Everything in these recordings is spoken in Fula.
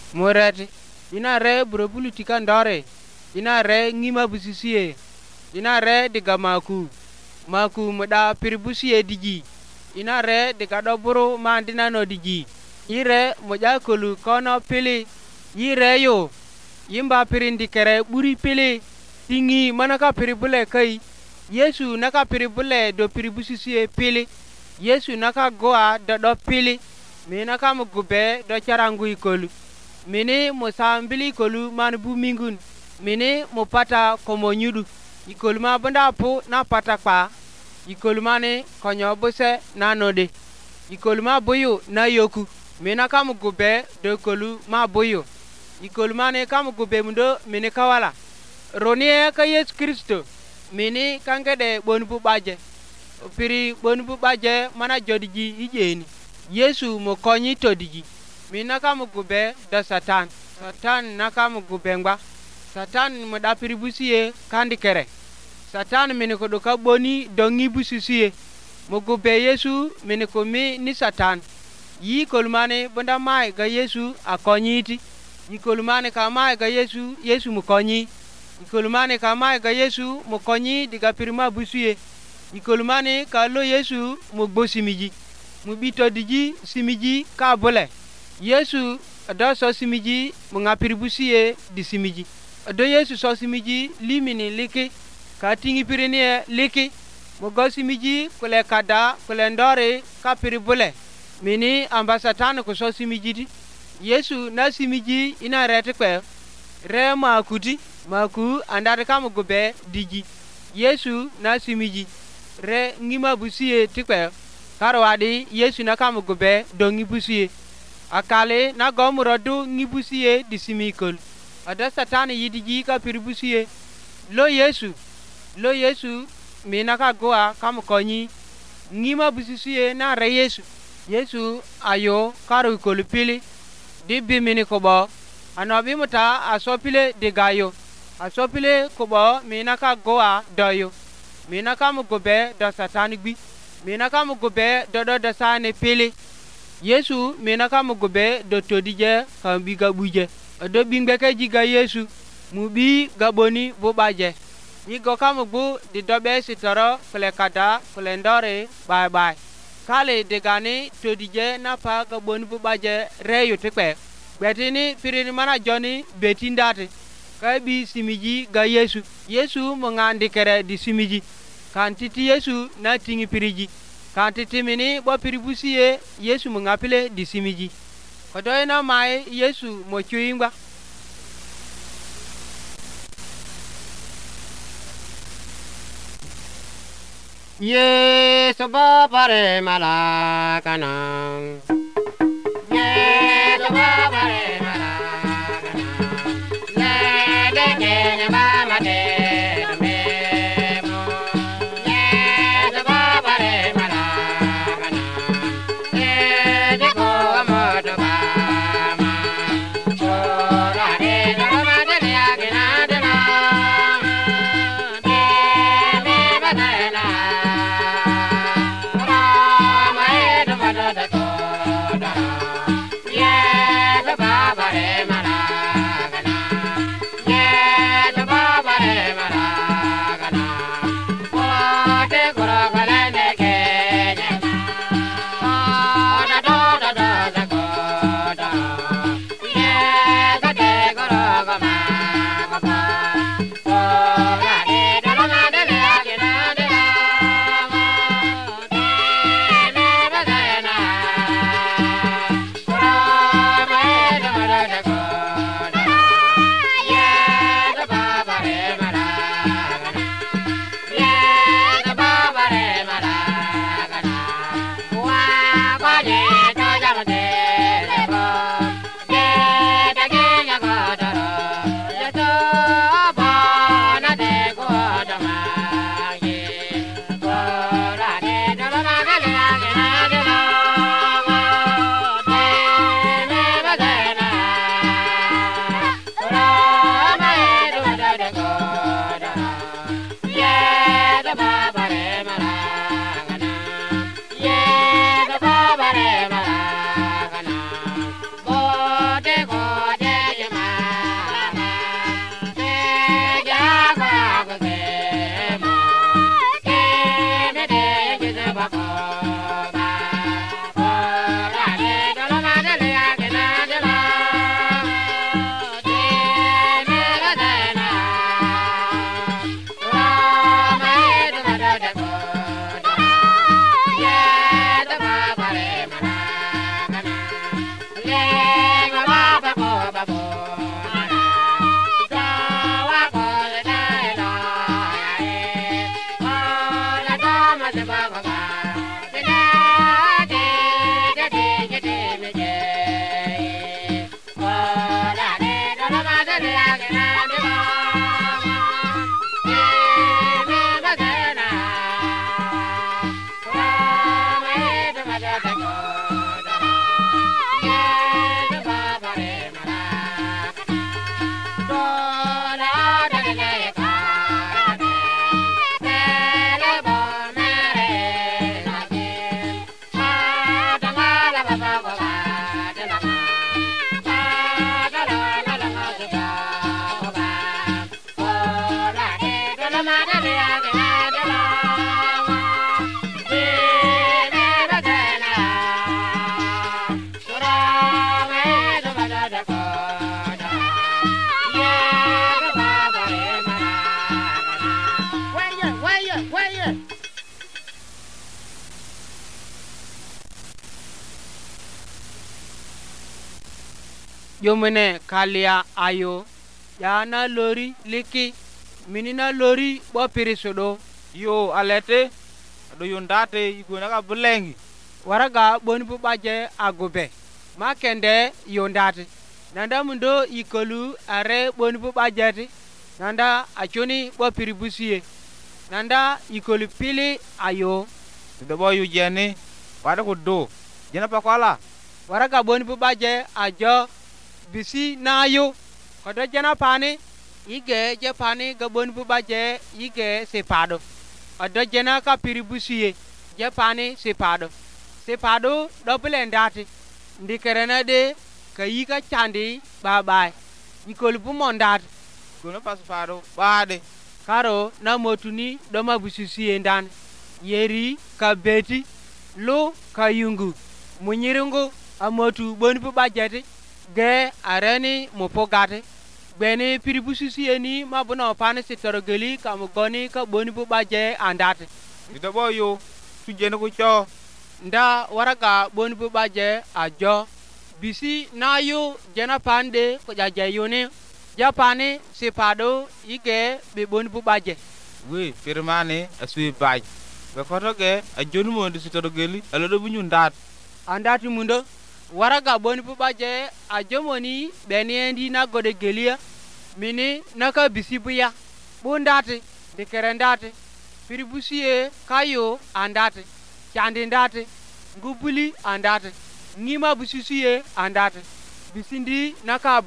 morati ina re burobulu tikandore ina re ngima busisie ina re diga maku muda piribusie digi ina re diga doburu mandina no digi ire moja kolu kono pili ire yo yimba pirindi kere buri pili tingi manaka piribule kai Yesu naka piribule do piribusisie pili Yesu naka goa do pili mi naka mugube do charangu ikolu mini musambili ikolu man bumingun mini mupata komo nyudu ikolu ma bunda pu na pata kwa ikolu mani konyo buse na node ikolu ma buyu na yoku mi naka mugube do ikolu ma buyu ikolu mani kamugube mundo mini kawala ronie ka Yesu Kristo mini kangede bonbu baje piri bonbu baje mana jodiji ijeni Yesu mo konyi todiji mina kamugube da Satan nakamugube ngba Satan mo da piri busiye kandi kere Satan mini ko do ka boni dongi busiye mugube Yesu mini ko mi ni Satan yi kolmane bunda mai ga Yesu akonyiti yi kolmane ka mai ga Yesu mo konyi ikolumane kama ga Yesu mukonyi diga pirima busuye ikolumane ka lo Yesu mugbo simiji mubito digi simiji ka bole Yesu do so simiji munga piribusiye di simiji do Yesu so simiji limini liki ka tingi pirine liki mugo simiji kule kada kule ndore ka piribule mini ambasatane ko so simiji di Yesu na simiji ina rete kwe re maku andare kam gobe digi Yesu na simiji re ngima busiye tikwe karwadi Yesu na kam gobe dongi busiye akale na gomrodu ngibusiye di simikol ada Satan yidigi ka piribusiye lo Yesu mina ka goa kam konyi ngima busiye na re Yesu ayo karu kolpili di bimini kobo anobi muta asopile digayo asopile kobo mina ka goa doyo mina ka mugobe do Satan gbi mina ka mugobe do sane pili Yesu mina ka mugobe do todije kan bi gabuje do bingbe ke jiga Yesu mubi gaboni bobaje yigo ka mugbu di dobe sitoro kule kada kule ndore bye kale digani todije na pa gaboni bobaje reyo tikpe betini pirini mana joni betindati kabi simiji ga Yesu mongandi kere di simiji kantiti Yesu na tingi piriji kantiti mini bo piribusiye Yesu mongapile di simiji kodoy na mai Yesu mo chuingba Yesu babare malakana Yesu babare Rama Yomene kalia ayo ya na lori liki minina lori bo pirisodo yo alete do yondate igona ka bulengi waraga bonipu baje agube makende yondate nanda mundo ikolu are bonipu bajeti nanda achoni bo piribusie nanda ikolu pili ayo do bo yu jeni wada ko do jena pakwala waraga bonipu baje ajo bisi nayo kodo jena pani ige je pani ga bonipu baje ige sepado odo jena ka piribusie je pani sepado double ndati ndikerena de kayika chandi bye ikolu bu mondat kono pasfado baade karo na motuni do mabususie ndan yeri ka beti lo kayungu munyirungu amotu bonipu bajeti ge areni mopogate beni piribususie ni mabuna pani sitorogeli kamugoni ka bonipu baje andate idobo yo tujene ko cho nda waraga bonipu baje ajo bisi nayo jena pande ko jaje yone japane sepado ige be bonipu baje we firmane asui baj be kotoge a jonu mo ndi sitorogeli alodo bunyu ndat andati mundo waraga bonipu baje ajomoni beniendi na gode gelia mini naka bisi buya bundati dikerendati piribusie kayo andati chandi ndati ngubuli andati ngima bususie andati bisindi naka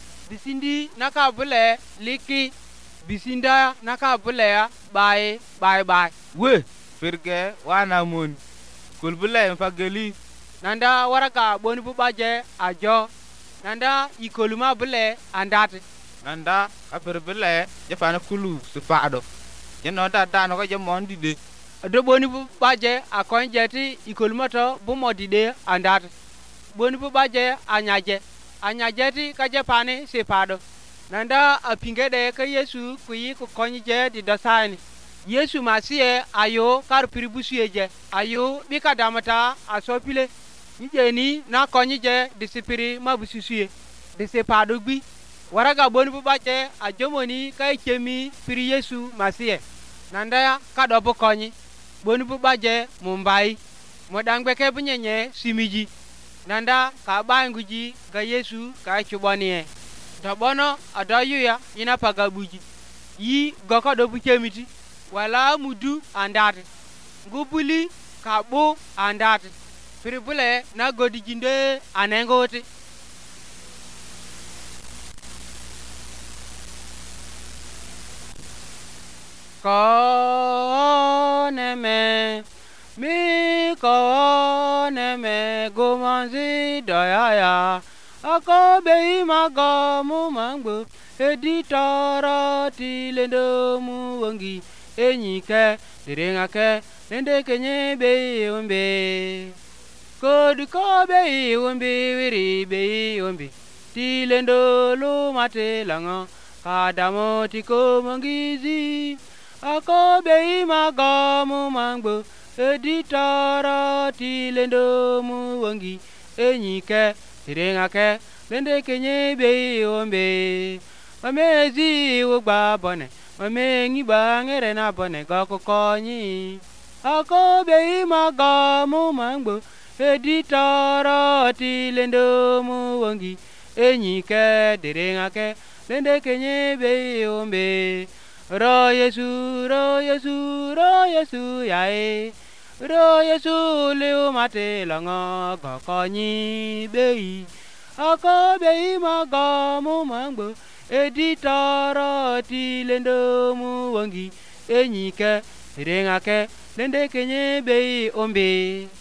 bule liki bisinda naka bule ya bye we firge wana mun kulbule mfageli nanda waraga bonipu baje ajo nanda ikoluma bule andati nanda aperbele jafana kulu sufado jeno da no ko jamondi de do bonipu baje akonjeti ikolmato bumodide andati bonipu baje anyajeti ka japane sepado nanda apingede ka Yesu kuyi ko konje di dosani Yesu masie ayo kar piribusie je ayo bika damata asopile yijeni na konje disipiri mabususie disepado gbi waraga bonipu baje ajomoni ka chemi piri Yesu masie nanda ka dobo konyi bonipu baje mumbai modangbe ke bunyenye simiji nanda ka banguji ga Yesu ka chubanie dobono adoyuya ina pagabuji yi goko do buchemiti wala mudu andate ngubuli ka bo andate piribule na godijinde anengoti koneme mi koneme gomanzi doyaya akobe imago mumangbo editoro tilendo muwangi enyike direngake nende kenye be ombe kodi kobe ombe wiri be ombe tilendo lumate lango kadamo tiko mangizi akobe imago mumangbo editoro tilendo muwangi enyike tirenga ke lende kenye be ombe mamezi ugba bone mamengi bangere na bone gokokonyi ako be maga mu mangbo editoro tilendo mu wongi enyi ke tirenga ke lende kenye be ombe ro Yesu ro Yesu ro Yesu yae ro Yesu leo mate longo gokonyi bei ako bei maga mu mangbo editoro tilendo mu wongi enyi ke tirenga ke lende kenye bei ombe